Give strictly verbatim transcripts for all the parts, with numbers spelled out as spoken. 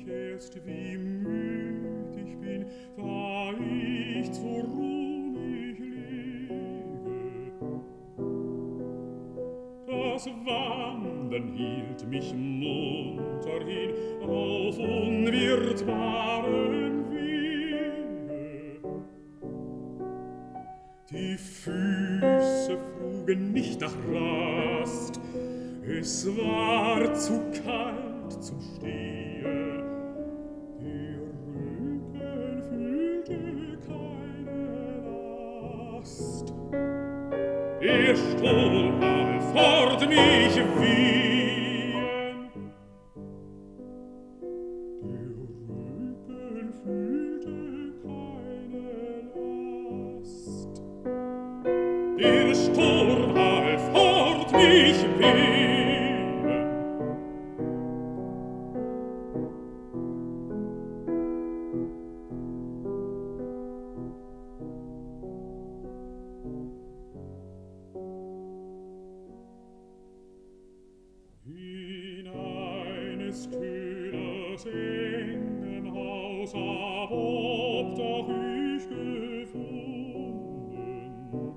erst, wie müd ich bin, da ich zur Ruh mich lege. Das Wandern hielt mich munter hin auf unwirtbaren Wege. Die Füße frugen nicht nach Rast, es war zu kalt zum Stehen. Der Rücken fühlte keine Last. Der Sturm half fort mich wehen. Der Rücken fühlte keine Last. Der Sturm half fort mich wehen. In eines Köhlers engem Haus hab Obdach ich gefunden.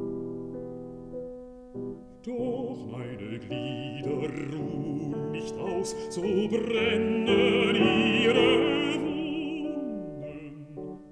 Doch meine Glieder ruhen nicht aus, so brennen ihre Wunden.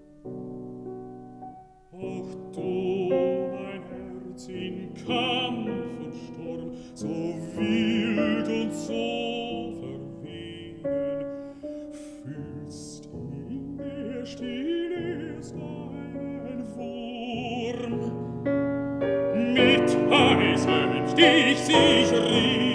Auch du, mein Herz, in Kampf und Sturm, so wild und so verwegen, fühlst in der Stille ist ein Wurm. Mit heißem Stich sich rieb